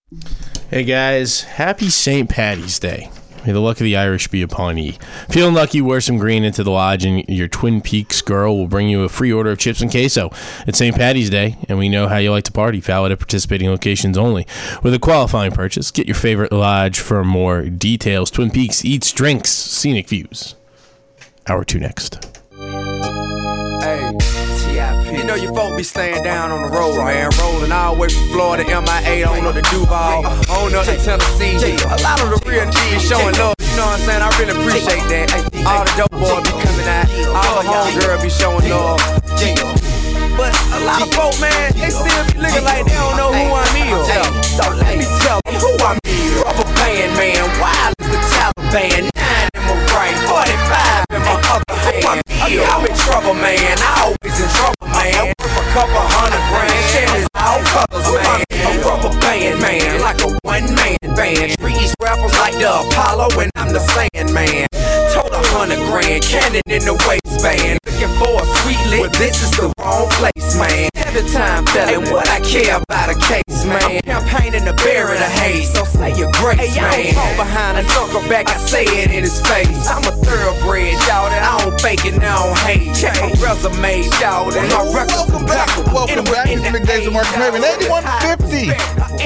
Hey guys, happy St. Paddy's Day. May the luck of the Irish be upon ye. Feeling lucky, wear some green into the lodge and your Twin Peaks girl will bring you a free order of chips and queso. It's St. Paddy's Day, and we know how you like to party. Valid at participating locations only. With a qualifying purchase, get your favorite lodge for more details. Twin Peaks eats, drinks, scenic views. Hour 2 next. Hey, you know your folk be staying down on the road, man. Rolling all the way from Florida, MIA, on up to Duval, on up to Tennessee. A lot of the real G's showing love, you know what I'm saying? I really appreciate that. All the dope boys be coming out, all the homegirls be showing love. But a lot of folk, man, they still be looking like they don't know who I am. So let me tell them who I am. Rubber band, man, wild as the Taliban. 9 in my right, 45 in my other hand. I'm in trouble, man. I always in trouble, man. Worth a couple $100,000. Shit is all colors, man. A rubber band, man, like a one-man band. Treat these rappers like the Apollo when I'm the Sandman. Told $100,000, cannon in the waistband. Looking for a sweet lick, but this is the wrong place, man. Every time felling what I care about a case, man. I'm campaigning to bury the haze, so say your grace, man. I don't fall behind and circle back, I say it in his face. I'm a thoroughbred, y'all, that I don't fake it, I don't hate. Check my resume, y'all, and my records impeccable. Welcome back to the Days of Mark Maven, 8150.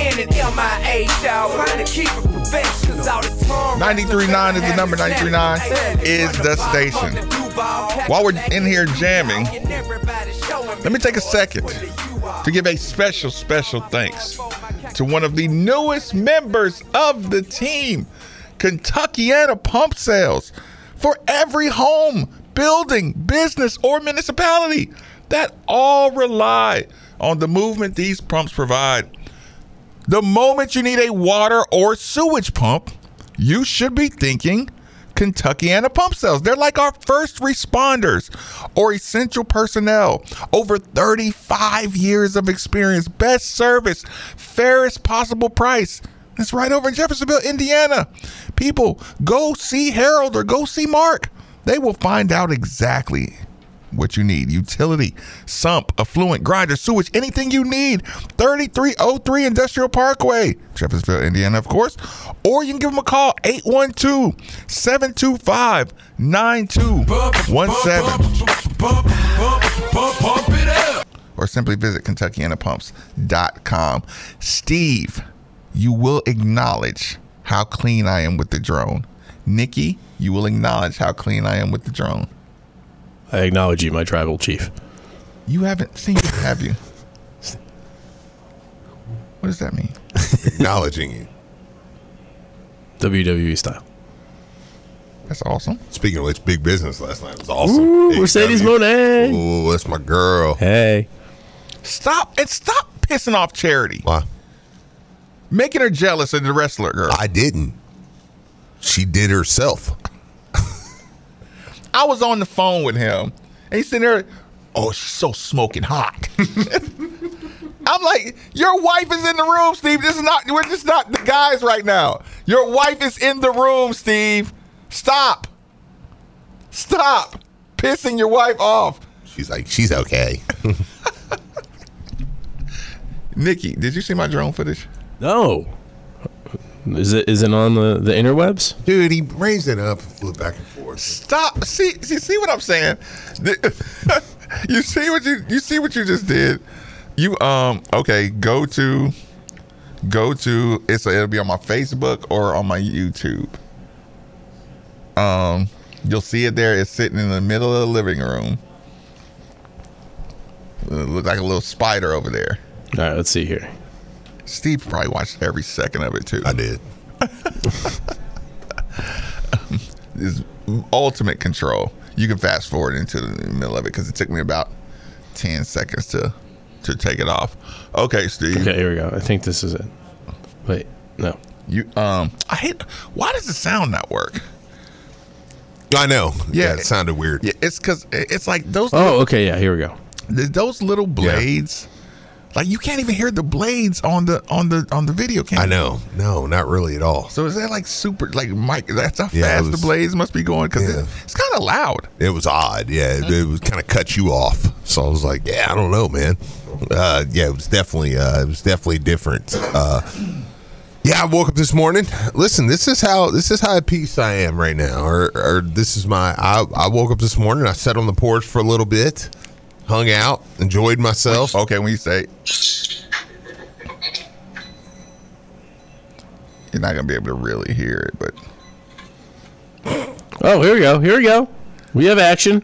93.9 is the number, 93.9 is the station. While we're in here jamming, let me take a second to give a special thanks to one of the newest members of the team, Kentuckiana Pump Sales. For every home, building, business, or municipality that all rely on the movement these pumps provide. The moment you need a water or sewage pump, you should be thinking Kentuckiana Pump Sales. They're like our first responders or essential personnel. Over 35 years of experience, best service, fairest possible price. It's right over in Jeffersonville, Indiana. People, go see Harold or go see Mark. They will find out exactly what you need. Utility, sump, affluent, grinder, sewage, anything you need. 3303 Industrial Parkway, Jeffersonville, Indiana, of course. Or you can give them a call, 812-725-9217. Or simply visit KentuckianaPumps.com. Steve, you will acknowledge how clean I am with the drone. Nikki, you will acknowledge how clean I am with the drone. I acknowledge you, my tribal chief. You haven't seen it, have you? What does that mean? Acknowledging you. WWE style. That's awesome. Speaking of which, big business last night. It was awesome. Ooh, Mercedes Moné. Ooh, that's my girl. Hey. Stop pissing off Charity. Why? Making her jealous of the wrestler girl. I didn't. She did herself. I was on the phone with him, and he's sitting there, oh, she's so smoking hot. I'm like, your wife is in the room, Steve. We're just not the guys right now. Your wife is in the room, Steve. Stop pissing your wife off. She's like, she's okay. Nikki, did you see my drone footage? No. Is it on the interwebs? Dude, he raised it up and flew back and forth. Stop. See what I'm saying? You see what you just did? You okay, go to it'll be on my Facebook or on my YouTube. You'll see it there. It's sitting in the middle of the living room. It looks like a little spider over there. All right, let's see here. Steve probably watched every second of it too. I did. This ultimate control. You can fast forward into the middle of it because it took me about 10 seconds to take it off. Okay, Steve. Okay, here we go. I think this is it. Wait, no. I hate. Why does the sound not work? I know. Yeah, it sounded weird. Yeah, it's because it's like those. Oh, okay, yeah. Here we go. Those little blades. Yeah. Like you can't even hear the blades on the video camera. I know. No, not really at all. So is that like super like Mike? That's how fast the blades must be going because it's kind of loud. It was odd. Yeah, it was kind of cut you off. So I was like, yeah, I don't know, man. Yeah, it was definitely different. Yeah, I woke up this morning. Listen, this is how at peace I am right now. Or this is I woke up this morning, I sat on the porch for a little bit, hung out, enjoyed myself. Okay, when you say you're not gonna be able to really hear it, but Oh, here we go. We have action.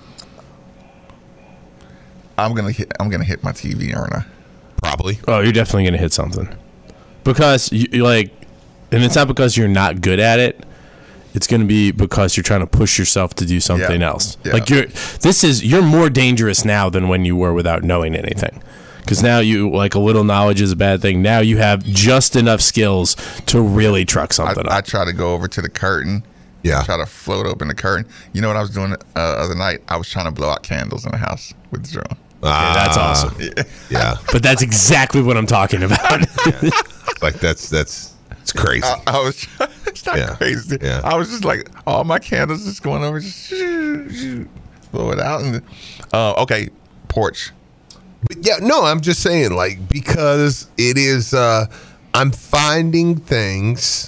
I'm gonna hit my TV, aren't I? Probably. Oh, you're definitely gonna hit something because you like, and it's not because you're not good at it. It's gonna be because you're trying to push yourself to do something else. Yeah. Like you're more dangerous now than when you were without knowing anything. Because now you like a little knowledge is a bad thing. Now you have just enough skills to really truck something I up. try to go over to the curtain. Yeah. Try to float open the curtain. You know what I was doing the other night? I was trying to blow out candles in the house with the drone. Okay, that's awesome. Yeah. But that's exactly what I'm talking about. Like it's crazy. I was it's not crazy. Yeah. I was just like, all my candles just going over, just blow it out. And okay, porch. But yeah, no, I'm just saying, like, because it is, I'm finding things.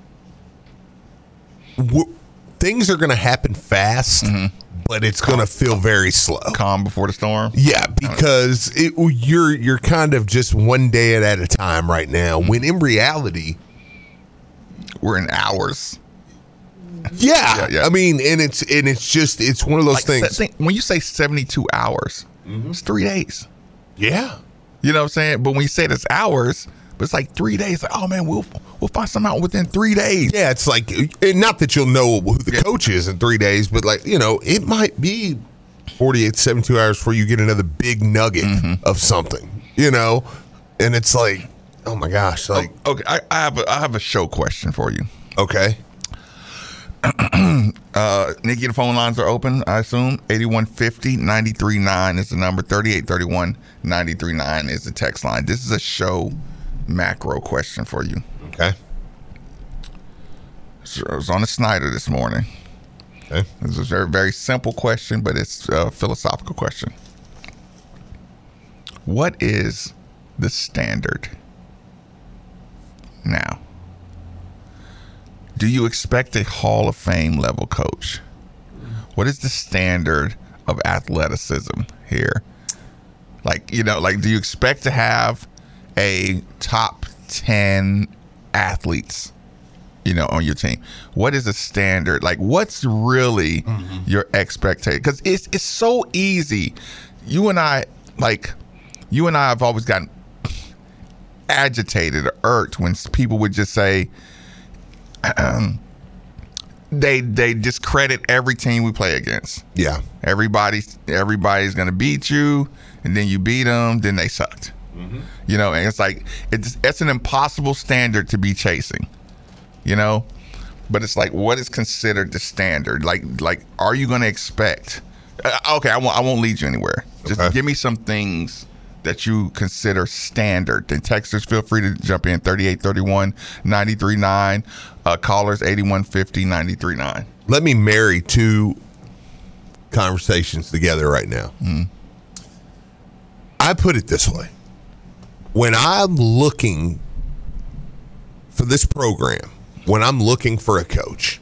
Things are going to happen fast, but it's going to feel very slow. Calm before the storm. Yeah, because you're kind of just one day at a time right now. When in reality, we're in hours. Yeah. Yeah. I mean, and it's one of those things. When you say 72 hours, it's 3 days. Yeah. You know what I'm saying? But when you say it's hours, but it's like 3 days. Like, oh man, we'll find something out within 3 days. Yeah, it's like, and not that you'll know who the coach is in 3 days, but like, it might be 48, 72 hours before you get another big nugget of something, and it's like, oh my gosh, like, Okay, I have a show question for you. Okay. Nikki, the phone lines are open, I assume. 8150-939 is the number. 3831-939 is the text line. This is a show macro question for you. Okay. So I was on the Snyder this morning. Okay. This is a very, very simple question, but it's a philosophical question. What is the standard now? Do you expect a Hall of Fame level coach? What is the standard of athleticism here? Like, do you expect to have a top 10 athletes, on your team? What is the standard? Like, what's really your expectation? Because it's so easy. You and I have always gotten agitated or irked when people would just say, they discredit every team we play against. Yeah. Everybody's going to beat you, and then you beat them, then they sucked. And it's like it's an impossible standard to be chasing. But it's like, what is considered the standard? Like, are you going to expect? Okay, I won't lead you anywhere. Just give me some things that you consider standard. And texters, feel free to jump in. 3831-939. Callers 8150-939. Let me marry two conversations together right now. I put it this way. When I'm looking for this program, when I'm looking for a coach,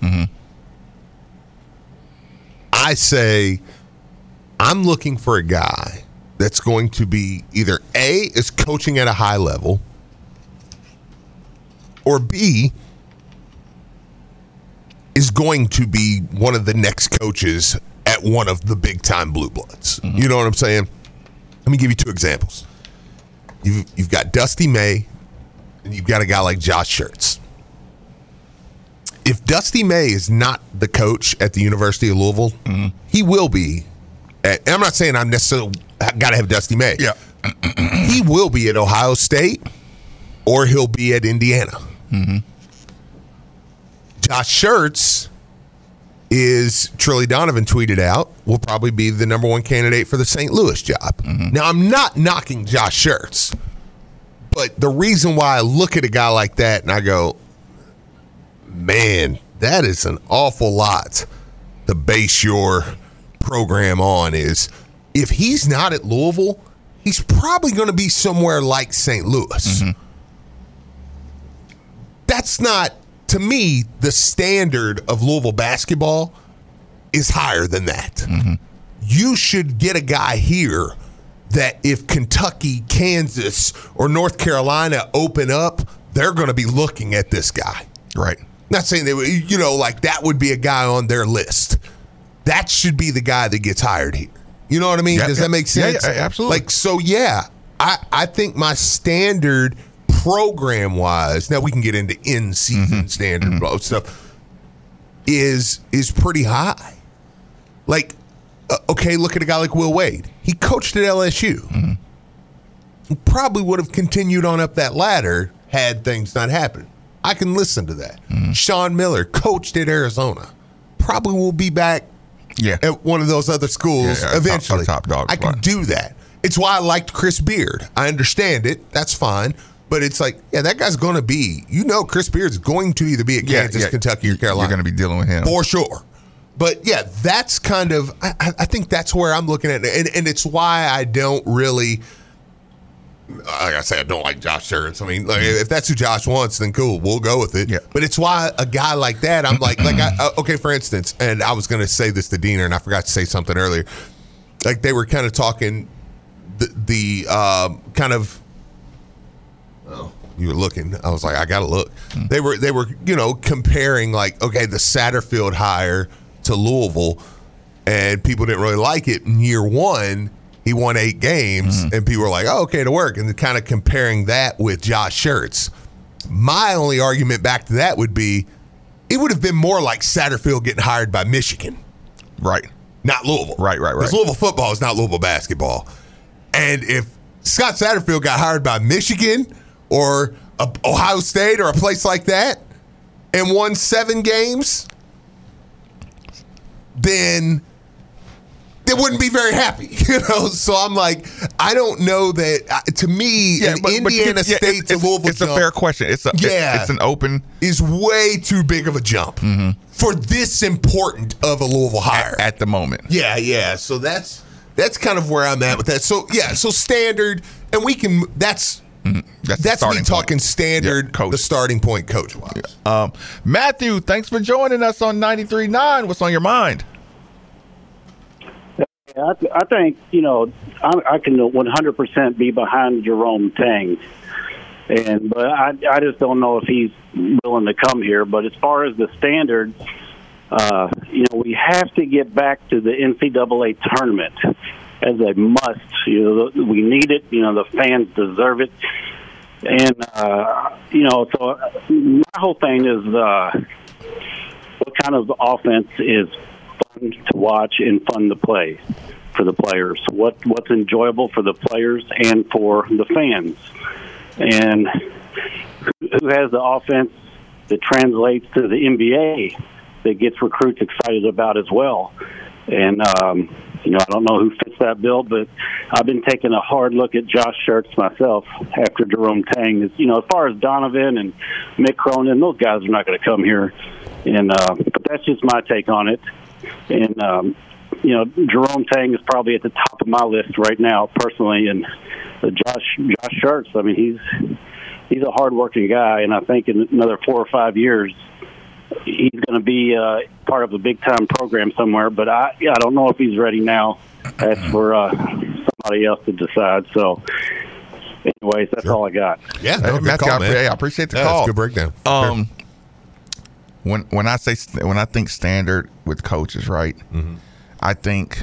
I say I'm looking for a guy that's going to be either A, is coaching at a high level, or B, is going to be one of the next coaches at one of the big-time Blue Bloods. You know what I'm saying? Let me give you two examples. You've got Dusty May, and you've got a guy like Josh Schertz. If Dusty May is not the coach at the University of Louisville, he will be. And I'm not saying I'm necessarily got to have Dusty May. Yeah. He will be at Ohio State, or he'll be at Indiana. Josh Schertz is, Trilly Donovan tweeted out, will probably be the number one candidate for the St. Louis job. Now, I'm not knocking Josh Schertz, but the reason why I look at a guy like that and I go, man, that is an awful lot to base your program on, is if he's not at Louisville, he's probably going to be somewhere like St. Louis. that's not, to me, the standard of Louisville basketball is higher than that. Mm-hmm. You should get a guy here that if Kentucky, Kansas, or North Carolina open up, they're going to be looking at this guy. Right. Not saying they would, like that would be a guy on their list. That should be the guy that gets hired here. You know what I mean? Does that make sense? Yeah, absolutely. I think my standard program-wise, now we can get into in-season standard stuff, is pretty high. Like, okay, look at a guy like Will Wade. He coached at LSU. Mm-hmm. He probably would have continued on up that ladder had things not happened. I can listen to that. Mm-hmm. Sean Miller coached at Arizona. Probably will be back at one of those other schools eventually. Top dog. I can do that. It's why I liked Chris Beard. I understand it. That's fine. But it's like, that guy's going to be, Chris Beard's going to either be at Kansas, Kentucky, or Carolina. You're going to be dealing with him. For sure. But, that's kind of, I think that's where I'm looking at it. And it's why I don't really, like I say, I don't like Josh Schertz. I mean, like, if that's who Josh wants, then cool, we'll go with it. Yeah. But it's why a guy like that, I'm like okay, for instance, and I was going to say this to Diener, and I forgot to say something earlier. Like, they were kind of talking the kind of, oh, you were looking. I was like, I got to look. They were comparing, like, okay, the Satterfield hire to Louisville, and people didn't really like it. In year one, he won 8 games, and people were like, oh, okay, to work. And kind of comparing that with Josh Schertz. My only argument back to that would be it would have been more like Satterfield getting hired by Michigan. Right. Not Louisville. Right. Because Louisville football is not Louisville basketball. And if Scott Satterfield got hired by Michigan or Ohio State or a place like that and won 7 games, then they wouldn't be very happy, So I'm like, I don't know that. To me, Indiana State to Louisville, it's a fair question. It's an open, is way too big of a jump for this important of a Louisville hire at the moment. Yeah. So that's kind of where I'm at with that. So so standard, and we can. That's me talking standard. Coach. The starting point, coach wise. Matthew, thanks for joining us on 93.9. What's on your mind? I think, I can 100% be behind Jerome Tang. But I just don't know if he's willing to come here. But as far as the standards, we have to get back to the NCAA tournament as a must. We need it. The fans deserve it. And, so my whole thing is what kind of offense is fun to watch and fun to play for the players. What's enjoyable for the players and for the fans. And who has the offense that translates to the NBA that gets recruits excited about as well. And, I don't know who fits that bill, but I've been taking a hard look at Josh Schertz myself after Jerome Tang. As far as Donovan and Mick Cronin, those guys are not going to come here. And but that's just my take on it. And, Jerome Tang is probably at the top of my list right now, personally. And Josh Schertz, I mean, he's a hard-working guy, and I think in another 4 or 5 years, he's going to be part of a big-time program somewhere. But I don't know if he's ready now. That's for somebody else to decide. So, anyways, that's all I got. Yeah, Matthew, I appreciate the call. That's a good breakdown. When I think standard with coaches, right? Mm-hmm. I think,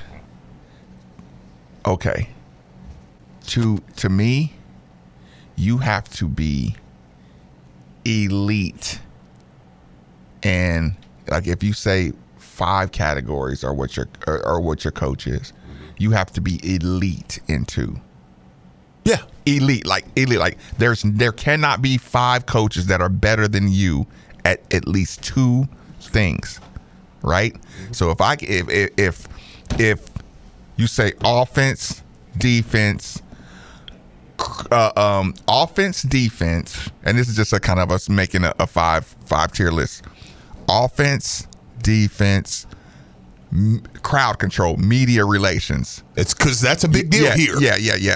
okay, to me, you have to be elite. And like if you say 5 categories are what your coach is, you have to be elite in 2. Yeah, elite. Like there cannot be 5 coaches that are better than you at least 2 things, right? So if you say offense, defense, offense, defense, and this is just a kind of us making a 5 tier list. Offense, defense, crowd control, media relations. It's because that's a big deal here.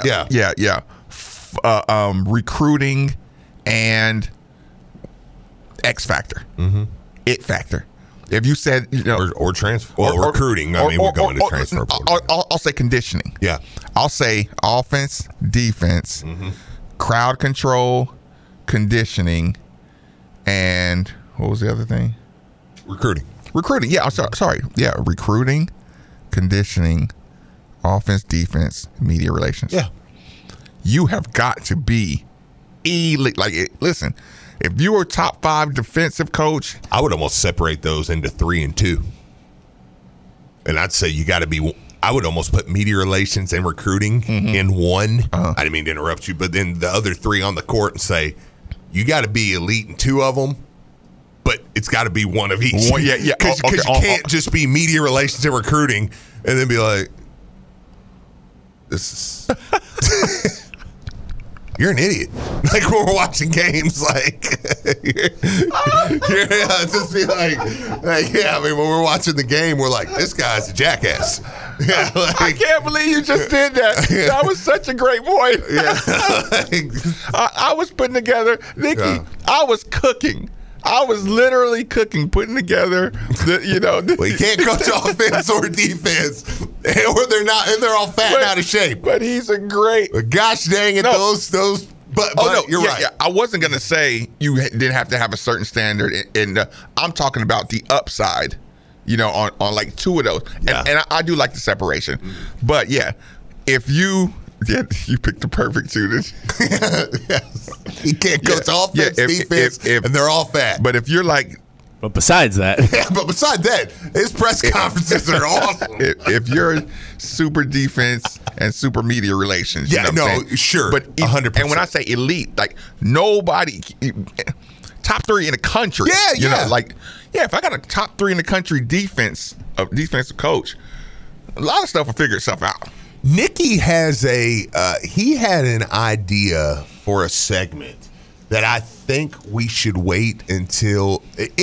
Yeah. Recruiting and X factor, it factor. If you said, or transfer, or recruiting, we're going to transfer. I'll say conditioning. Yeah. I'll say offense, defense, crowd control, conditioning, and what was the other thing? Recruiting. Yeah, I'm sorry. Yeah, recruiting, conditioning, offense, defense, media relations. Yeah. You have got to be elite. Like, listen, if you were top 5 defensive coach, I would almost separate those into 3 and 2. And I'd say you got to be. I would almost put media relations and recruiting in one. I didn't mean to interrupt you, but then the other 3 on the court and say you got to be elite in 2 of them, but it's got to be one of each. Yeah. Because you can't just be media relations and recruiting and then be like, this is. You're an idiot. Like when we're watching games, like, just be like, when we're watching the game, we're like, this guy's a jackass. Yeah, like, I can't believe you just did that. That was such a great point. I was putting together, Nikki, I was cooking. I was literally cooking, putting together, well, you can't coach offense or defense, or they're all fat and out of shape. But he's a great. But gosh dang it, those. But you're right. Yeah, I wasn't gonna say you didn't have to have a certain standard, and I'm talking about the upside. On like 2 of those, and I do like the separation. But yeah, if you. Yeah, you picked the perfect 2. Yes. You can't coach offense, defense, and they're all fat. But if you're like, but besides that, his press conferences are awesome. If you're super defense and super media relations, sure, but 100%. And when I say elite, like nobody, top 3 in the country. If I got a top 3 in the country defensive coach, a lot of stuff will figure itself out. Nicky has he had an idea for a segment that I think we should wait until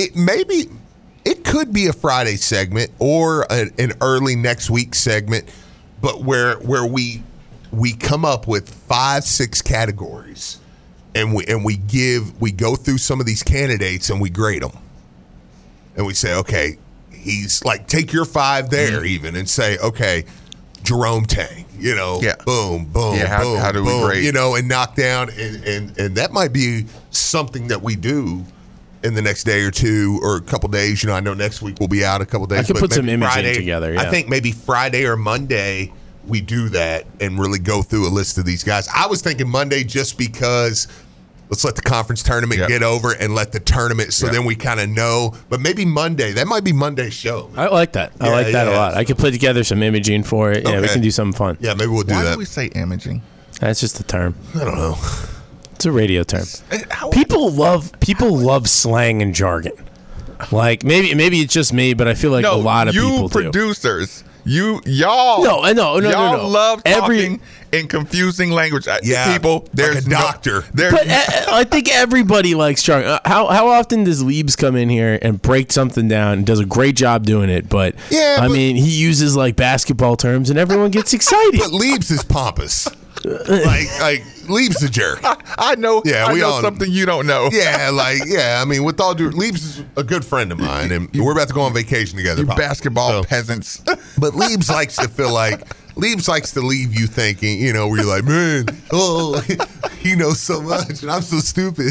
it could be a Friday segment or an early next week segment, but where we come up with 5-6 categories and we go through some of these candidates and we grade them and we say, okay, he's like, take your 5 there even and say, okay, Jerome Tang, boom, boom, boom, how do we grade? And knock down, and that might be something that we do in the next day or 2 or a couple days. I know next week we'll be out a couple days. I could put some imaging together. Yeah. I think maybe Friday or Monday we do that and really go through a list of these guys. I was thinking Monday just because let's let the conference tournament get over and let the tournament then we kind of know. But maybe Monday. That might be Monday's show. I like that. I like that a lot. I could put together some imaging for it. Yeah, we can do something fun. Yeah, maybe we'll do that. Why do we say imaging? That's just a term. I don't know. It's a radio term. People love slang and jargon. Like maybe it's just me, but I feel like a lot of people do. You producers. Y'all. No. Y'all love talking in confusing language. People, there's like a doctor. But I think everybody likes jargon. How often does Liebs come in here and break something down and does a great job doing it? But I mean, he uses like basketball terms and everyone gets excited. But Liebs is pompous. like Liebs a jerk. I know. Yeah, we know something you don't know. I mean, with all due, Liebs is a good friend of mine, and we're about to go on vacation together. You basketball peasants. But Liebs likes to feel like Liebs likes to leave you thinking, where you're like, man, he knows so much, and I'm so stupid.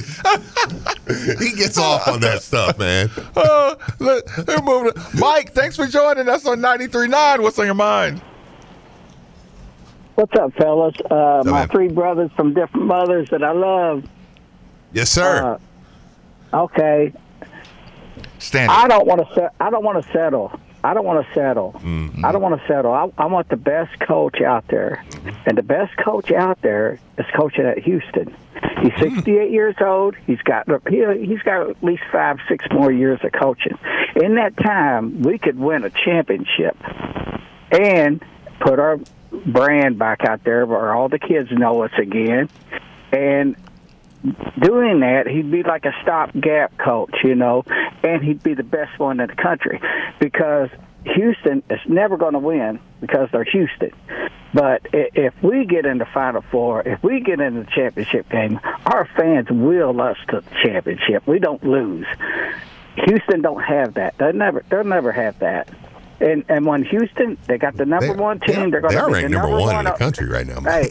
He gets off on that stuff, man. Let's move on. Mike, thanks for joining us on 93.9. What's on your mind? What's up, fellas? My 3 brothers from different mothers that I love. Yes, sir. Okay. Standard. I don't want to settle. I don't want to settle. Mm-hmm. I don't want to settle. I want the best coach out there, and the best coach out there is coaching at Houston. He's 68 years old. He's got at least 5-6 more years of coaching. In that time, we could win a championship and put our brand back out there where all the kids know us again. And doing that, he'd be like a stopgap coach, and he'd be the best one in the country because Houston is never going to win because they're Houston. But if we get in the Final Four, if we get in the championship game, our fans will us to the championship. We don't lose. Houston don't have that. They'll never have that. And when Houston, they got the number one team. They're going they to are be ranked the number one in the country right now. Hey,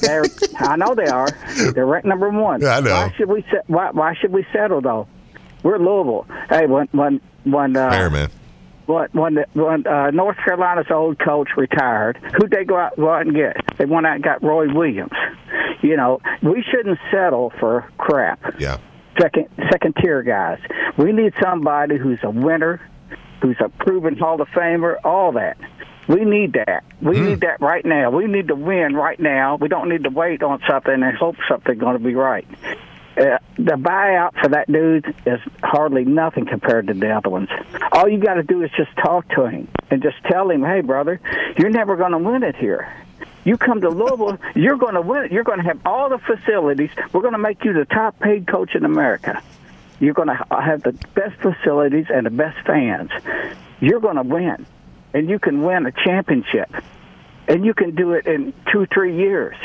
I know they are. They're ranked number one. Yeah, I know. Why should we settle though? We're Louisville. Hey, when Fair, man. When North Carolina's old coach retired, who'd they go out and get? They went out and got Roy Williams. You know, we shouldn't settle for crap. Yeah. Second tier guys. We need somebody who's a winner, who's a proven Hall of Famer, all that. We need that. We need that right now. We need to win right now. We don't need to wait on something and hope something's going to be right. The buyout for that dude is hardly nothing compared to the other ones. All you got to do is just talk to him and just tell him, hey, brother, you're never going to win it here. You come to Louisville, you're going to win it. You're going to have all the facilities. We're going to make you the top-paid coach in America. You're going to have the best facilities and the best fans. You're going to win, and you can win a championship, and you can do it in 2-3 years.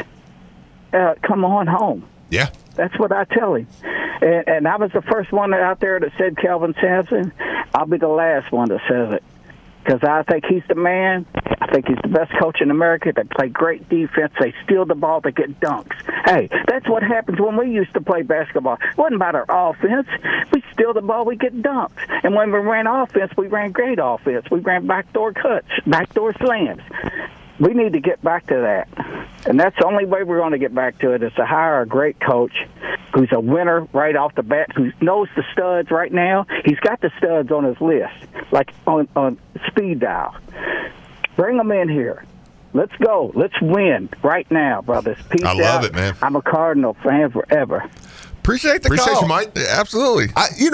Come on home. Yeah. That's what I tell him. And I was the first one out there that said Kelvin Sampson. I'll be the last one that says it. Because I think he's the man. I think he's the best coach in America. They play great defense. They steal the ball. They get dunks. Hey, that's what happens when we used to play basketball. It wasn't about our offense. We steal the ball. We get dunks. And when we ran offense, we ran great offense. We ran backdoor cuts, backdoor slams. We need to get back to that. And that's the only way we're going to get back to it is to hire a great coach who's a winner right off the bat, who knows the studs right now. He's got the studs on his list, like on speed dial. Bring them in here. Let's go. Let's win right now, brothers. Peace out. I love it, man. I'm a Cardinal fan forever. Appreciate the Appreciate call. you, Mike. Yeah, absolutely.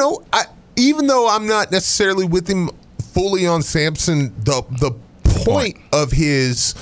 Even though I'm not necessarily with him fully on Sampson, the point of his,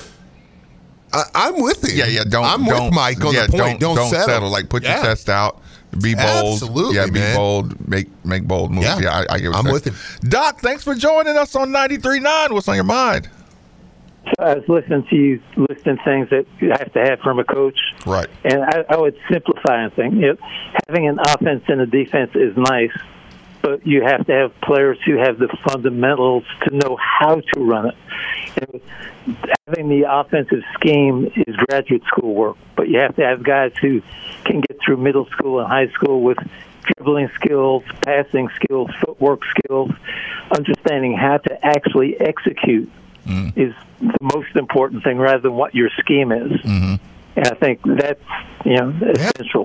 I'm with him. Yeah. I'm with Mike on the point. Don't settle. Like, put your chest out. Be bold. Absolutely, yeah, be man. bold. Make bold moves. Yeah, I get what I'm you're with saying. him. Doc, thanks for joining us on 93.9. What's on your mind? I was listening to you, listing things that you have to have from a coach. Right. And I would simplify things. Having an offense and a defense is nice, but you have to have players who have the fundamentals to know how to run it. Having the offensive scheme is graduate school work, but you have to have guys who can get through middle school and high school with dribbling skills, passing skills, footwork skills, understanding how to actually execute is the most important thing rather than what your scheme is. Mm-hmm. And I think that's essential.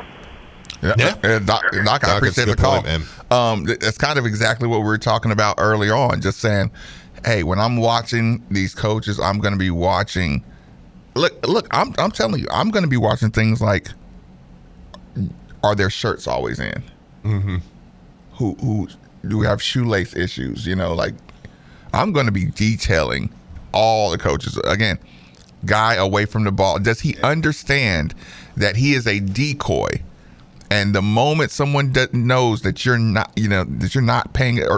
Yeah. Doc, I appreciate the call. Point, man. That's kind of exactly what we were talking about earlier on. Just saying, hey, when I'm watching these coaches, I'm going to be watching. Look, I'm telling you, I'm going to be watching things like, are their shirts always in? Mm-hmm. Who do we have shoelace issues? Like, I'm going to be detailing all the coaches. Again, guy away from the ball. Does he understand that he is a decoy? And the moment someone knows that you're not, that you're not paying, or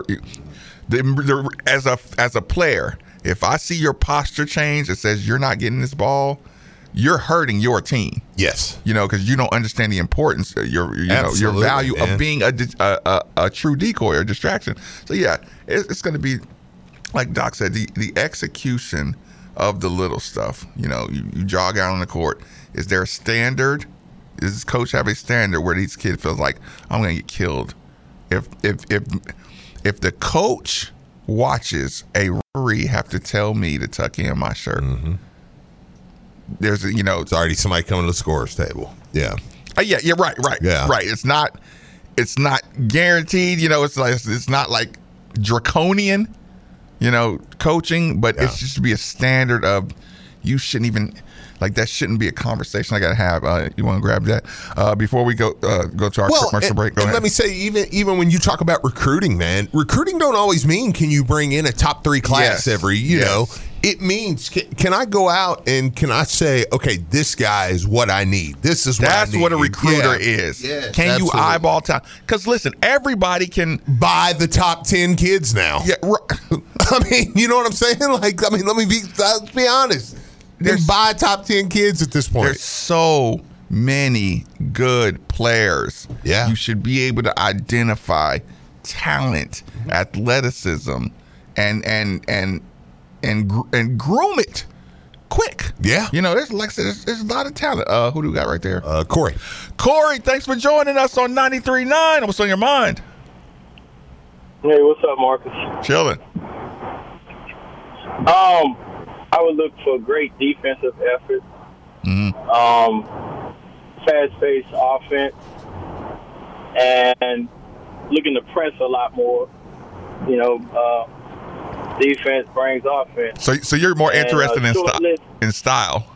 as a player, if I see your posture change that says you're not getting this ball, you're hurting your team. Yes. Because you don't understand the importance, your value of being a true decoy or distraction. So yeah, it's going to be, like Doc said, the execution of the little stuff. You jog out on the court. Is there a standard? Does this coach have a standard where these kids feels like I'm going to get killed? If the coach watches a referee have to tell me to tuck in my shirt, there's it's already somebody coming to the scorer's table. Yeah. Yeah. Right. Yeah. Right. It's not guaranteed. It's not like draconian, coaching, but it's just to be a standard of you shouldn't even. Like, that shouldn't be a conversation I got to have. You want to grab that? Before we go to our commercial break, go ahead. Let me say, even when you talk about recruiting, man, recruiting don't always mean can you bring in a top 3 class every, know. It means, can I go out and can I say, okay, this guy is what I need. This is what I need. That's what a recruiter is. Yes, can absolutely. You eyeball time? Because, listen, everybody can buy the top 10 kids now. Yeah, I mean, you know what I'm saying? Like, let's be honest. Then buy top 10 kids at this point. There's so many good players. Yeah. You should be able to identify talent, athleticism, and groom it quick. Yeah. You know, there's like I said, there's a lot of talent. Who do we got right there? Corey. Corey, thanks for joining us on 93.9. What's on your mind? Hey, what's up, Marcus? Chilling. I would look for great defensive effort. Fast-paced offense, and looking to press a lot more. You know, defense brings offense. So you're more interested in style.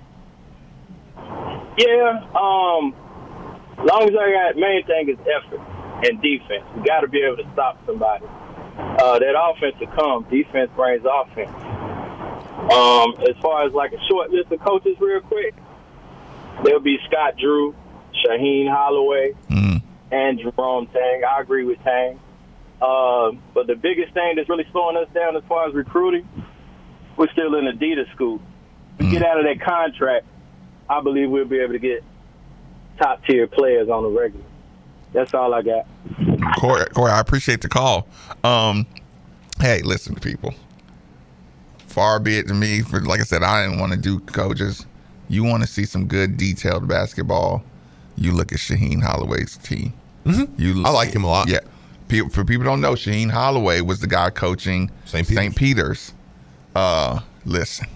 Yeah. As long as I got, main thing is effort and defense. We got to be able to stop somebody. That offense will come. Defense brings offense. As far as like a short list of coaches real quick, there'll be Scott Drew, Shaheen Holloway, and Jerome Tang. I agree with Tang. But the biggest thing that's really slowing us down as far as recruiting, we're still in Adidas school. We get out of that contract, I believe we'll be able to get top-tier players on the regular. That's all I got. Corey, I appreciate the call. Hey, listen, people. Far be it to me, for like I said, I didn't want to do coaches. You want to see some good detailed basketball, you look at Shaheen Holloway's team. I like him a lot. Yeah. For people who don't know, Shaheen Holloway was the guy coaching St. Peter's. Listen.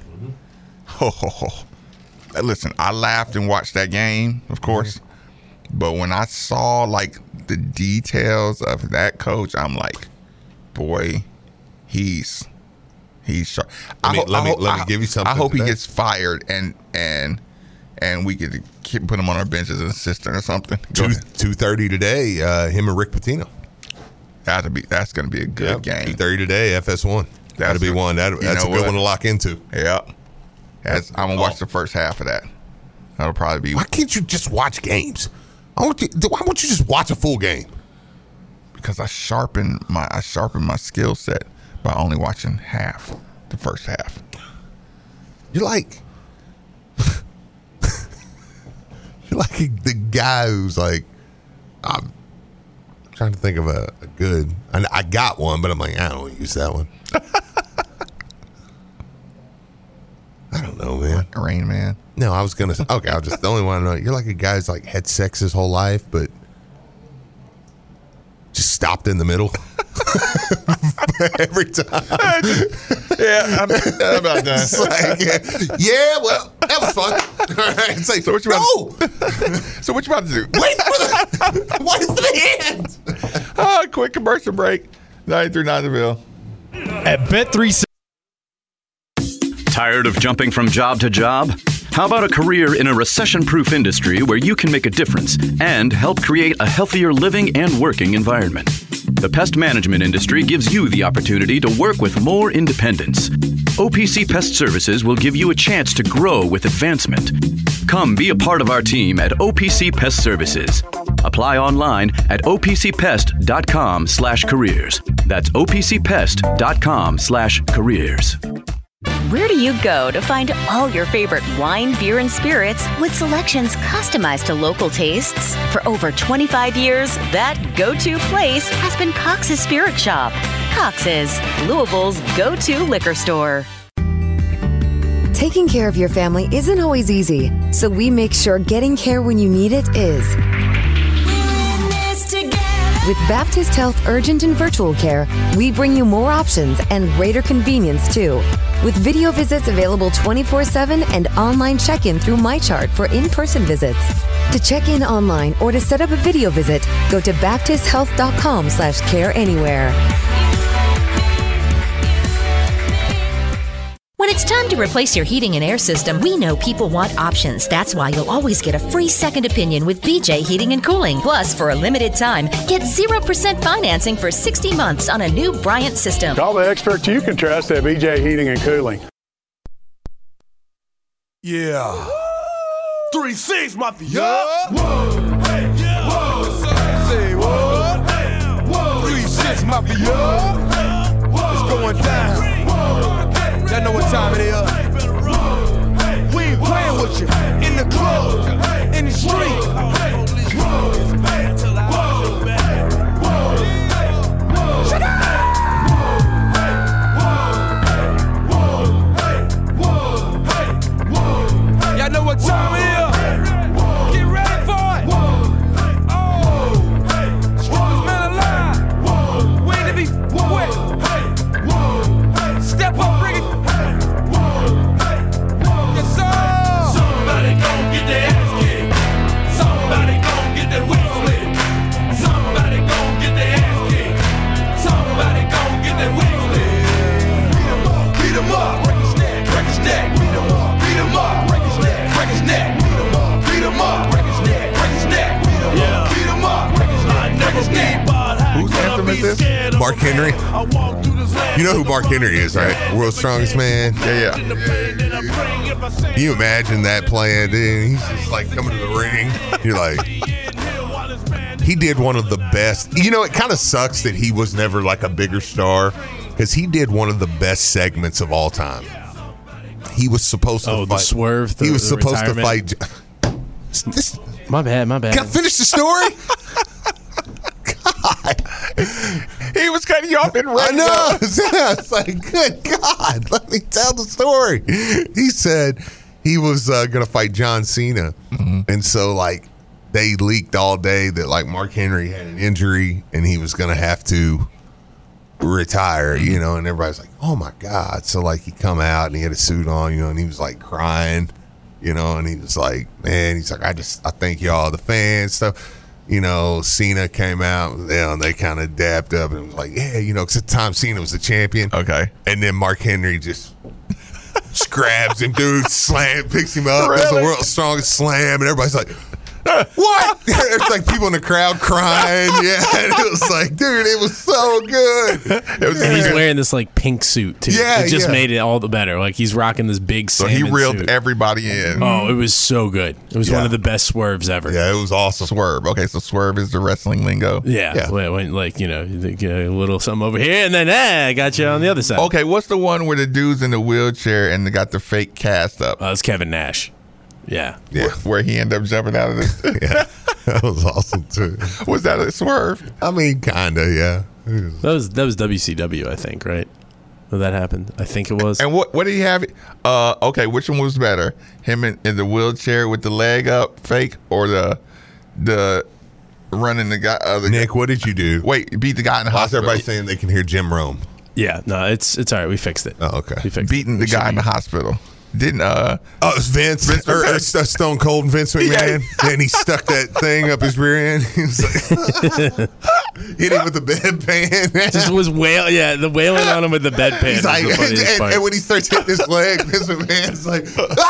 Listen, I laughed and watched that game, of course. But when I saw like the details of that coach, I'm like, boy, he's sharp. Let me give you something. I hope today. he gets fired and we could put him on our bench as an assistant or something. 2:30 today. Him and Rick Pitino. That's going to be a good game. 2:30 today. FS1. That'll be one. That's a good one to lock into. Yeah. I'm gonna watch the first half of that. That'll probably be. Why can't you just watch games? Why won't you just watch a full game? Because I sharpen my skill set by only watching the first half. You're like the guy who's like, I'm trying to think of a good. I got one, but I'm like, I don't want to use that one. I don't know, man. Rain Man. No, I was gonna say. Okay, I'll just the only one I know. You're like a guy who's like had sex his whole life, but just stopped in the middle every time. Yeah, I'm about done. Well, that was fun. All right, it's like, so what you So what you about to do? Wait for the hand. Quick commercial break. 93.9 The Ville. At Bet3. Tired of jumping from job to job? How about a career in a recession-proof industry where you can make a difference and help create a healthier living and working environment? The pest management industry gives you the opportunity to work with more independence. OPC Pest Services will give you a chance to grow with advancement. Come be a part of our team at OPC Pest Services. Apply online at opcpest.com/careers. That's opcpest.com/careers. Where do you go to find all your favorite wine, beer, and spirits with selections customized to local tastes? For over 25 years, that go-to place has been Cox's Spirit Shop. Cox's, Louisville's go-to liquor store. Taking care of your family isn't always easy, so we make sure getting care when you need it is. With Baptist Health Urgent and Virtual Care, we bring you more options and greater convenience, too. With video visits available 24/7 and online check-in through MyChart for in-person visits. To check in online or to set up a video visit, go to baptisthealth.com/careanywhere. When it's time to replace your heating and air system, we know people want options. That's why you'll always get a free second opinion with BJ Heating and Cooling. Plus, for a limited time, get 0% financing for 60 months on a new Bryant system. Call the experts you can trust at BJ Heating and Cooling. Yeah. 3-6 Mafia. Whoa. Hey, yeah. Whoa. Say what? 3-6 Mafia. It's going down. Y'all know what time it is. culture, in the club, in the street. Shut up! Y'all know what time it is? Get ready for it. Oh, strongest man alive. Wait to be wet. Step up, bring it. Yes, sir. Somebody gon' get their ass kicked. Somebody gon' get their wig split. Somebody gon' get their ass kicked. Somebody gon' get their wig split. Beat 'em up, break his neck, break his neck. Beat 'em up, break his neck, break his neck. Beat 'em up, break his neck, break his neck. Beat 'em up, break his neck, break his neck. Whose anthem is this? Mark Henry. You know who Mark Henry is, right? World's Strongest Man. Yeah. Can you imagine that playing? Dude, he's just like coming to the ring. You're like, he did one of the best. You know, it kind of sucks that he was never like a bigger star because he did one of the best segments of all time. He was supposed to fight. The swerve. He was supposed to fight. My bad. Can I finish the story? God. He was cutting you off in radio. I know. It's like, good God, let me tell the story. He said he was going to fight John Cena. Mm-hmm. And so, like, they leaked all day that, like, Mark Henry had an injury and he was going to have to retire, you know, and everybody's like, oh, my God. So, like, he come out and he had a suit on, you know, and he was, like, crying, you know, and he was like, man, he's like, I thank y'all, the fans, stuff. You know, Cena came out, you know, and they kind of dapped up and was like, yeah, you know, because at the time Cena was the champion. Okay. And then Mark Henry just grabs him, dude, picks him up, does the world's strongest slam, and everybody's like, what? It's like people in the crowd crying. Yeah, and it was like, dude, it was so good. And he's wearing this like pink suit too. Yeah, it just made it all the better. Like he's rocking this big So salmon he reeled suit. everybody in. Oh, it was so good. It was one of the best swerves ever. Yeah, it was awesome. Swerve. Okay, so swerve is the wrestling lingo. Yeah. When, like, you know, you get a little something over here, and then I got you on the other side. Okay, what's the one where the dude's in the wheelchair and they got the fake cast up? It's Kevin Nash. Yeah. Where he ended up jumping out of this. Yeah. That was awesome too. Was that a swerve? I mean, kinda, yeah. That was WCW, I think, right? When that happened, I think it was. And what did he have? Okay, which one was better? Him in the wheelchair with the leg up, fake, or the running the guy? Nick, what did you do? Wait, beat the guy in the Why is hospital. everybody saying they can hear Jim Rome? Yeah, no, it's all right. We fixed it. Oh, okay. We fixed Beating the guy in the hospital. Didn't it was Vince or Stone Cold and Vince McMahon, and he stuck that thing up his rear end. He was like, hit him with the bedpan. Just was the wailing on him with the bedpan. He's like, and when he starts hitting his leg, Vince McMahon's like,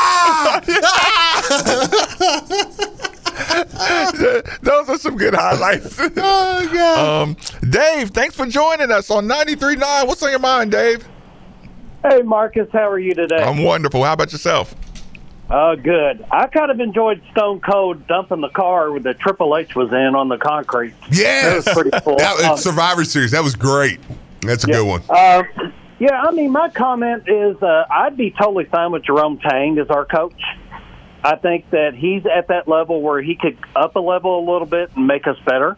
Those are some good highlights. Oh God. Dave, thanks for joining us on 93.9. What's on your mind, Dave? Hey, Marcus, how are you today? I'm wonderful. How about yourself? Good. I kind of enjoyed Stone Cold dumping the car that Triple H was in on the concrete. Yes. That was pretty cool. That was Survivor Series. That was great. That's a good one. Yeah, I mean, my comment is I'd be totally fine with Jerome Tang as our coach. I think that he's at that level where he could up a level a little bit and make us better.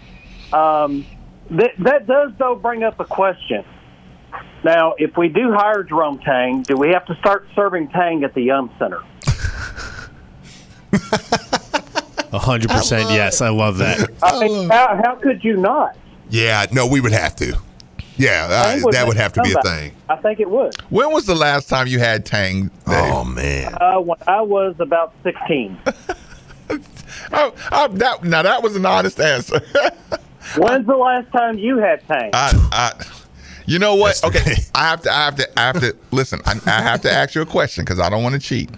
That does, though, bring up a question. Now, if we do hire Jerome Tang, do we have to start serving Tang at the Yum Center? 100% yes. I love that. How could you not? Yeah, no, we would have to. Yeah, that would have to be a thing. I think it would. When was the last time you had Tang, Dave? Oh, man. When I was about 16. That was an honest answer. When's the last time you had Tang? You know what? Okay, I have to listen. I have to ask you a question because I don't want to cheat.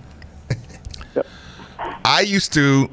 I used to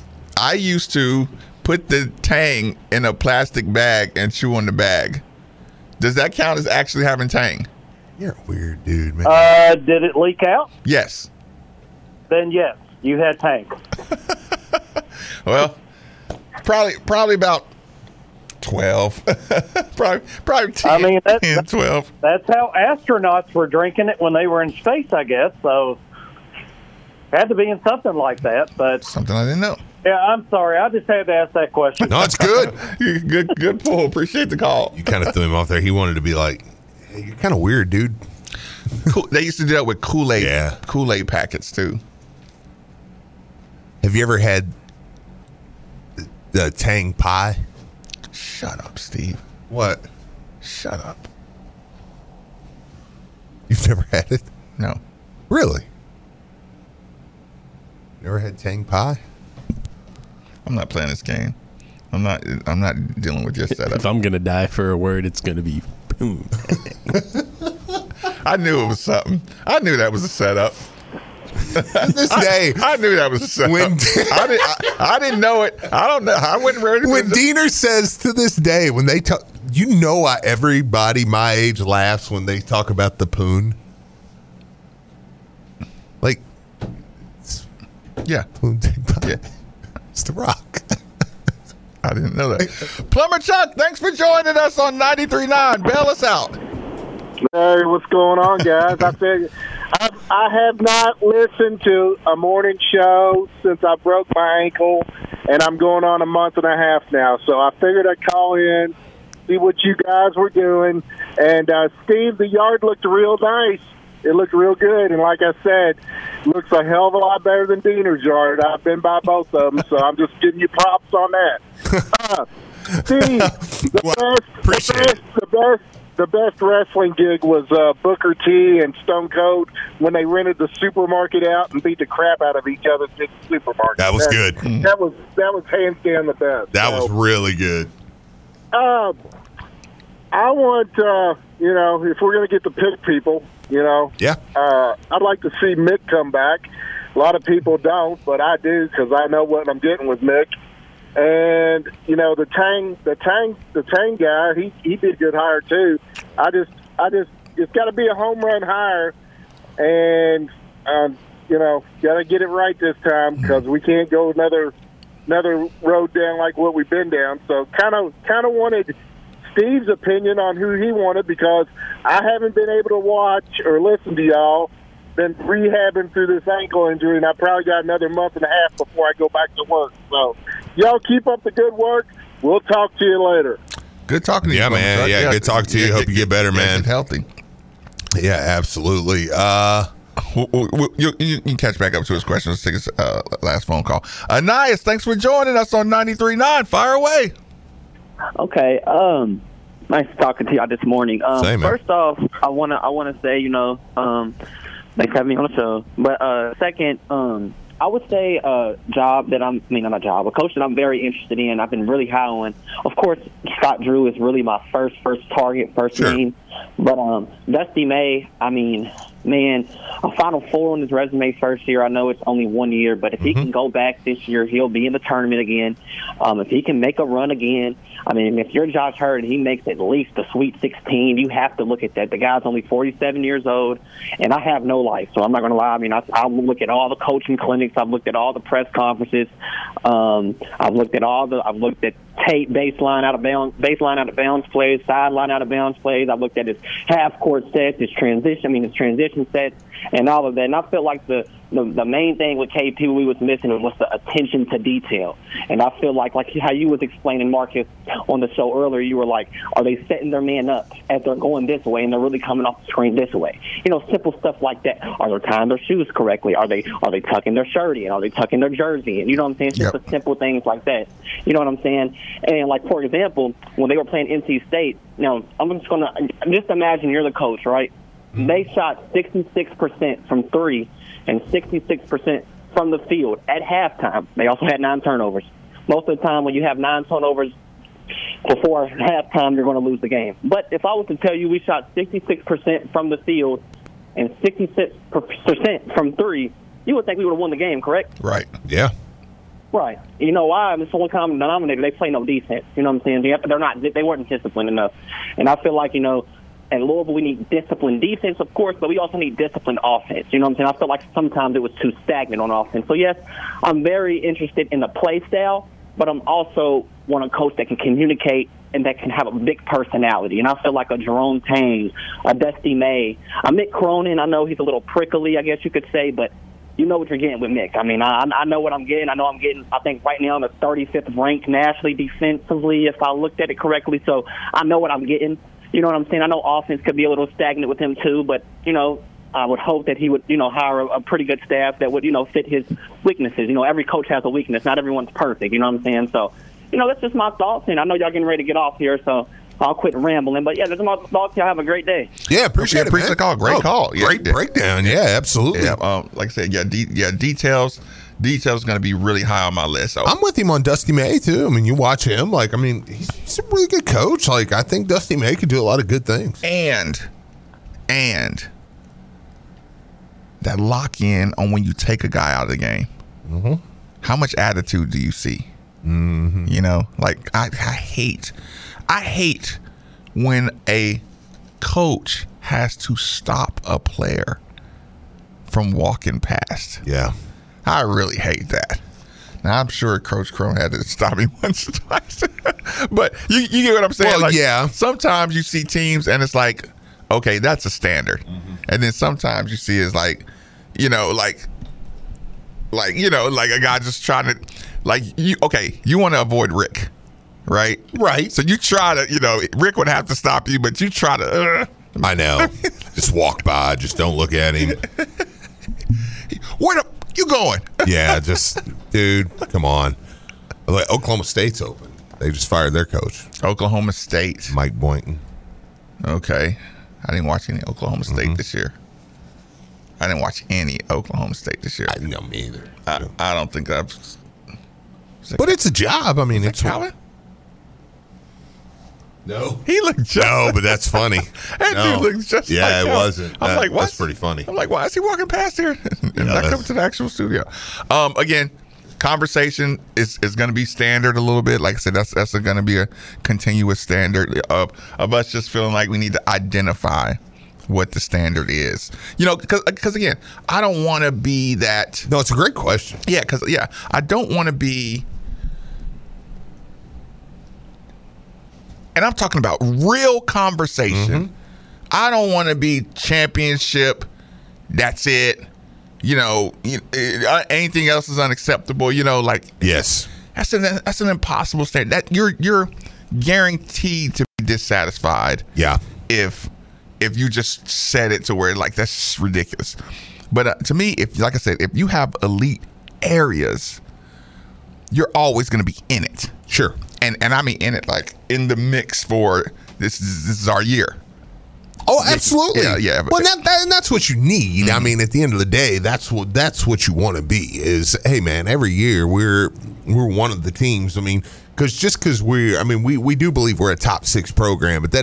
put the Tang in a plastic bag and chew on the bag. Does that count as actually having Tang? You're a weird dude, man. Did it leak out? Yes. Then yes, you had Tang. Well, probably about 12. probably 10, I mean, 10, 12. That's how astronauts were drinking it when they were in space, I guess. So, Had to be in something like that, but something I didn't know. Yeah, I'm sorry. I just had to ask that question. No, it's good. good pull. Appreciate the call. You kind of threw him off there. He wanted to be like, hey, you're kind of weird, dude. Cool. They used to do that with Kool-Aid. Kool-Aid packets too. Have you ever had the Tang pie? Shut up, Steve. What? Shut up. You've never had it? No. Really? Never had Tang pie? I'm not playing this game. I'm not dealing with your setup. If I'm gonna die for a word, it's gonna be boom. I knew it was something. I knew that was a setup. This day, I knew that was a setup. I didn't know it. I don't know. I wasn't ready. When Diener says to this day, when they talk, everybody my age laughs when they talk about the poon. Like, yeah, yeah, it's the Rock. I didn't know that. Plumber Chuck, thanks for joining us on 93.9. Bail us out. Hey, what's going on, guys? I have not listened to a morning show since I broke my ankle, and I'm going on a month and a half now. So I figured I'd call in, see what you guys were doing. And Steve, the yard looked real nice. It looked real good, and like I said, looks a hell of a lot better than Diener's yard. I've been by both of them, so I'm just giving you props on that. Steve, the best wrestling gig was Booker T and Stone Cold when they rented the supermarket out and beat the crap out of each other at the supermarket. That was good. That was hands down the best. That was really good. I want if we're going to get to pick people, I'd like to see Mick come back. A lot of people don't, but I do because I know what I'm getting with Mick. And the Tang guy, he'd be a good hire too. I just it's got to be a home run hire, and got to get it right this time because we can't go another road down like what we've been down. So kind of wanted Steve's opinion on who he wanted because I haven't been able to watch or listen to y'all. Been rehabbing through this ankle injury, and I probably got another month and a half before I go back to work. So, y'all keep up the good work. We'll talk to you later. Good talking to you, man. Yeah, good talking to you. Hope you get better, man. Get healthy. Yeah, absolutely. You can catch back up to his question. Let's take his last phone call. Nias, thanks for joining us on 93.9. Fire away. Okay. Nice talking to y'all this morning. Same, first off, I wanna say, thanks for having me on the show. But second, I would say a coach that I'm very interested in. I've been really high on. Of course, Scott Drew is really my first target, name. But Dusty May, a Final Four on his resume first year. I know it's only 1 year, but if he can go back this year, he'll be in the tournament again. If he can make a run again, if you're Josh Hurd and he makes at least the Sweet 16, you have to look at that. The guy's only 47 years old, and I have no life, so I'm not going to lie. I look at all the coaching clinics. I've looked at all the press conferences. I've looked at tape, baseline out of bounds plays, sideline out of bounds plays. I've looked at his half court sets, his transition sets, and all of that. And I felt like the main thing with KP we was missing was the attention to detail. And I feel like how you was explaining, Marcus, on the show earlier, you were like, are they setting their man up as they're going this way and they're really coming off the screen this way? Simple stuff like that. Are they tying their shoes correctly? Are they tucking their shirt in? Are they tucking their jersey in? You know what I'm saying? It's just the simple things like that. You know what I'm saying? And like, for example, when they were playing NC State, now I'm just going to just imagine you're the coach, right? They shot 66% from three and 66% from the field at halftime. They also had 9 turnovers. Most of the time when you have 9 turnovers before halftime, you're going to lose the game. But if I was to tell you we shot 66% from the field and 66% from three, you would think we would have won the game, correct? Right. Yeah. Right. You know why? It's the only common denominator. They play no defense. You know what I'm saying? They weren't disciplined enough. And I feel like, at Louisville, we need disciplined defense, of course, but we also need disciplined offense. You know what I'm saying? I feel like sometimes it was too stagnant on offense. So, yes, I'm very interested in the play style, but I'm also want a coach that can communicate and that can have a big personality. And I feel like a Jerome Tang, a Dusty May, a Mick Cronin. I know he's a little prickly, I guess you could say, but, you know what you're getting with Mick. I mean, I know what I'm getting. I know I'm getting, I think right now I'm the 35th ranked nationally defensively, if I looked at it correctly. So I know what I'm getting. You know what I'm saying? I know offense could be a little stagnant with him too, but, you know, I would hope that he would, you know, hire a pretty good staff that would, you know, fit his weaknesses. You know, every coach has a weakness. Not everyone's perfect. You know what I'm saying? So, you know, that's just my thoughts. And I know y'all getting ready to get off here, so I'll quit rambling. But, yeah, that's my thoughts. Y'all have a great day. Yeah, appreciate the call. Great call. Yeah, great breakdown. Yeah, absolutely. Yeah, like I said, details. Details going to be really high on my list. So. I'm with him on Dusty May, too. I mean, you watch him. Like, I mean, he's a really good coach. Like, I think Dusty May could do a lot of good things. And that lock in on when you take a guy out of the game. Mm-hmm. How much attitude do you see? Mm-hmm. You know, like I hate when a coach has to stop a player from walking past. Yeah. I really hate that. Now, I'm sure Coach Crone had to stop me once or twice. But you get what I'm saying? Well, like, yeah. Sometimes you see teams and it's like, okay, that's a standard. Mm-hmm. And then sometimes you see it's like, you know, like a guy just trying to, like, you want to avoid Rick, right? Right. So you try to, you know, Rick would have to stop you, but you try to. I know. Just walk by. Just don't look at him. Where you going? Yeah, just, dude, come on. Like, Oklahoma State's open. They just fired their coach. Oklahoma State. Mike Boynton. Okay. I didn't watch any Oklahoma State this year. I didn't watch any Oklahoma State this year. I know, me either. I don't think I've. But it's a job. I mean, it's Calvin. No, he looked just. No, but that's funny. Dude looked just. Yeah, like it Calvin. wasn't. I'm like, that's pretty funny. I'm like, why is he walking past here and not coming to the actual studio? Again, conversation is going to be standard a little bit. Like I said, that's going to be a continuous standard of us just feeling like we need to identify what the standard is. You know, because again, I don't want to be that. No, it's a great question. Yeah, because I don't want to be. And I'm talking about real conversation. Mm-hmm. I don't want to be championship. That's it. You know, anything else is unacceptable. You know, like yes, that's an impossible standard. That you're guaranteed to be dissatisfied. Yeah, if you just set it to where like that's just ridiculous. But to me, if like I said, if you have elite areas, you're always going to be in it. Sure. And I mean in it, like in the mix for this is our year. Oh, absolutely. Yeah. Well, that's what you need. Mm-hmm. I mean, at the end of the day, that's what you want to be. Is hey, man, every year we're one of the teams. I mean, because we do believe we're a top 6 program, but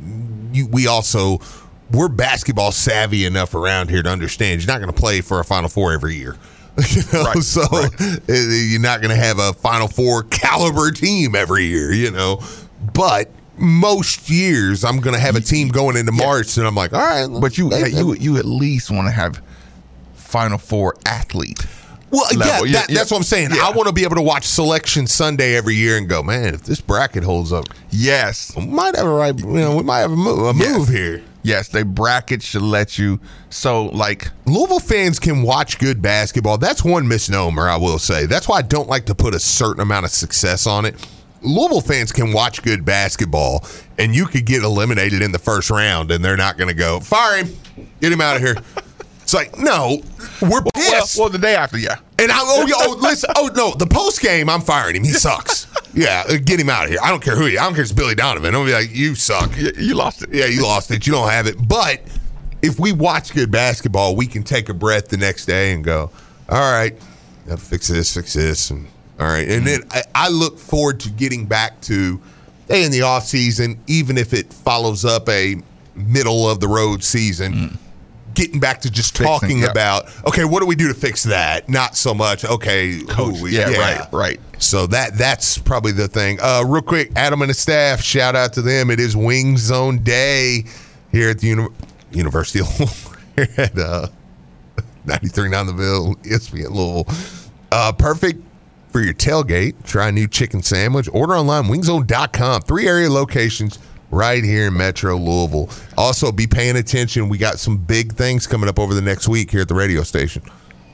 we're basketball savvy enough around here to understand you're not going to play for a Final Four every year. You know? Right, so you're not going to have a Final Four caliber team every year, you know. But most years, I'm going to have a team going into March, and I'm like, all right. But you at least want to have Final Four athlete. Well, that's what I'm saying. Yeah. I want to be able to watch Selection Sunday every year and go, man, if this bracket holds up, yes, we might have we might have a move here. Yes, the bracket should let you. So, like, Louisville fans can watch good basketball. That's one misnomer, I will say. That's why I don't like to put a certain amount of success on it. Louisville fans can watch good basketball, and you could get eliminated in the first round, and they're not going to go, fire him, get him out of here. It's like, no, we're pissed. Well, the day after, yeah. And listen, no, the post game, I'm firing him. He sucks. Yeah, get him out of here. I don't care who he is. I don't care if it's Billy Donovan. I'm going to be like, you suck. You lost it. Yeah, you lost it. You don't have it. But if we watch good basketball, we can take a breath the next day and go, all right, gotta fix this. And all right. And then I look forward to getting back to, hey, in the off season, even if it follows up a middle of the road season, getting back to just talking about, okay, what do we do to fix that? Not so much, okay, right. So that's probably the thing. Real quick, Adam and the staff, shout out to them. It is Wing Zone Day here at the University of Louisville, here at 93.9 The Ville, ESPN Louisville. Perfect for your tailgate. Try a new chicken sandwich. Order online, wingzone.com. 3 area locations right here in Metro Louisville. Also, be paying attention. We got some big things coming up over the next week here at the radio station.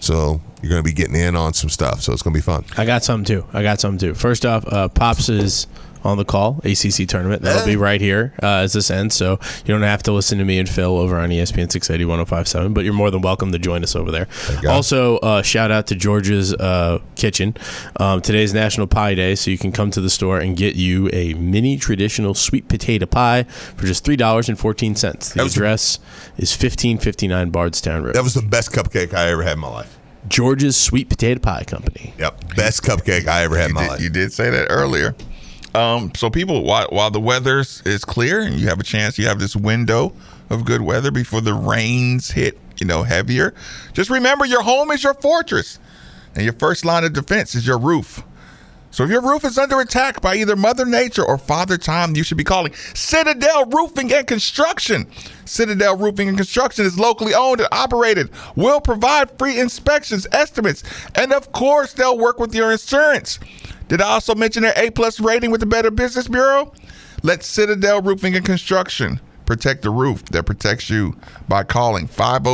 So you're going to be getting in on some stuff. So it's going to be fun. I got some too. First off, Pops is on the call, ACC tournament. That'll be right here as this ends, so you don't have to listen to me and Phil over on ESPN 680 105.7, but you're more than welcome to join us over there. Also, shout out to George's Kitchen. Today's National Pie Day, so you can come to the store and get you a mini traditional sweet potato pie for just $3.14. The address is 1559 Bardstown Road. That was the best cupcake I ever had in my life. George's Sweet Potato Pie Company. Yep, best cupcake I ever had in my life. You did say that earlier. So people, while the weather is clear and you have a chance, you have this window of good weather before the rains hit, heavier. Just remember, your home is your fortress, and your first line of defense is your roof. So if your roof is under attack by either Mother Nature or Father Time, you should be calling Citadel Roofing and Construction. Citadel Roofing and Construction is locally owned and operated, will provide free inspections, estimates, and of course, they'll work with your insurance. Did I also mention their A+ rating with the Better Business Bureau? Let Citadel Roofing and Construction protect the roof that protects you by calling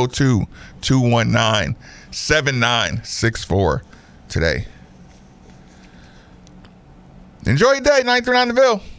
502-219-7964 today. Enjoy your day, 939 The Ville.